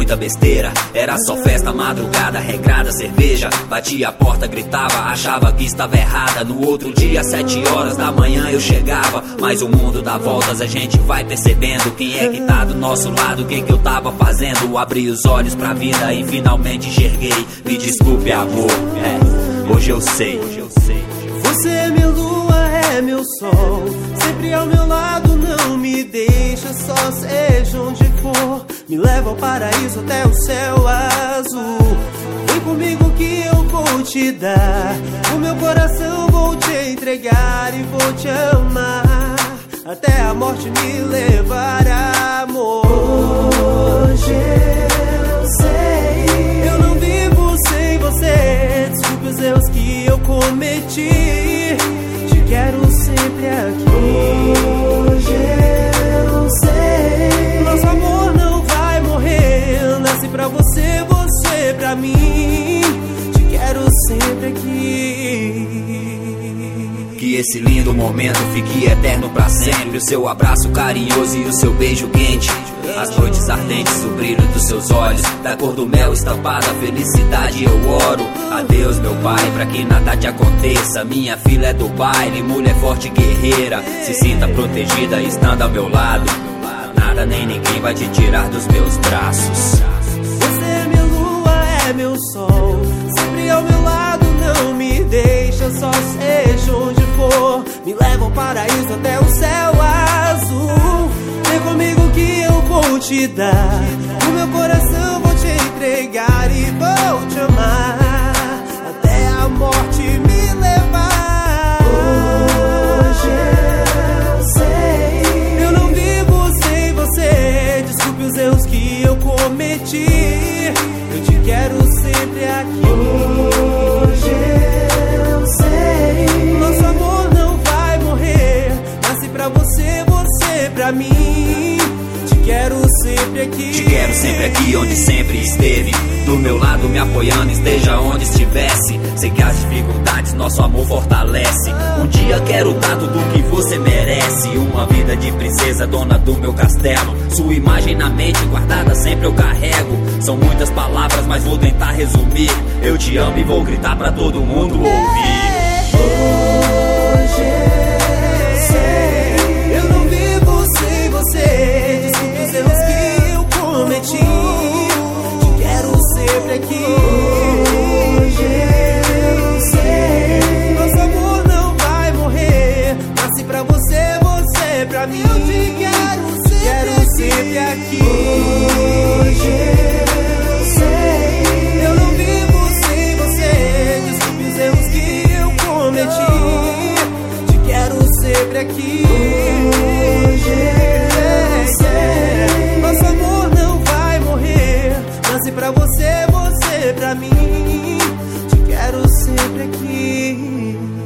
muita besteira. Era só festa, madrugada, regrada, cerveja. Batia a porta, gritava, achava que estava errada. No outro dia, 7 horas da manhã eu chegava. Mas o mundo dá voltas, a gente vai percebendo quem é que tá do nosso lado, o que eu tava fazendo. Abri os olhos pra vida e finalmente enxerguei. Me desculpe, amor, hoje eu sei. Você é minha lua, é meu sol, sempre ao meu lado, não me deixa só, seja onde for. Me leva ao paraíso até o céu azul. Vem comigo que eu vou te dar o meu coração, vou te entregar e vou te amar até a morte me levar, amor. Hoje eu sei, eu não vivo sem você. Desculpe os erros que eu cometi, te quero sempre aqui. Hoje eu sei, nosso amor não vai morrer. Nasci pra você, você pra mim. Te quero sempre aqui. Que esse lindo momento fique eterno pra sempre. O seu abraço carinhoso e o seu beijo quente, as noites ardentes, o brilho dos seus olhos, da cor do mel estampada, a felicidade eu oro. Adeus meu pai, pra que nada te aconteça. Minha filha é do baile, mulher forte e guerreira. Se sinta protegida estando ao meu lado. Nada nem ninguém vai te tirar dos meus braços. Você é minha lua, é meu sol, sempre ao meu lado, não me deixa só, seja onde for. Me leva ao paraíso até o céu azul. Vem comigo que eu vou te dar o meu coração, vou te entregar e vou te amar até a morte me levar. Hoje eu sei, eu não vivo sem você. Desculpe os erros que eu cometi, eu te quero sempre aqui. Hoje eu sei, nosso amor não vai morrer. Nasci pra você, você pra mim. Te quero sempre aqui. Te quero sempre aqui, onde sempre esteve. Do meu lado me apoiando, esteja onde estivesse. Sei que as dificuldades nosso amor fortalece. Um dia quero dar tudo que você merece. Uma vida de princesa, dona do meu castelo. Sua imagem na mente guardada sempre eu carrego. São muitas palavras, mas vou tentar resumir. Eu te amo e vou gritar pra todo mundo ouvir. Hoje eu sei, eu não vivo sem você. Desculpe os erros que eu cometi, te quero sempre aqui. Hoje eu sei, nosso amor não vai morrer. Nasci pra você, você pra mim. Eu te quero sempre aqui. Hoje eu sei, eu não vivo sem você. Desculpe os erros que eu cometi, te quero sempre aqui. Hoje eu sei, nosso amor não vai morrer. Nasci pra você, você pra mim. Te quero sempre aqui.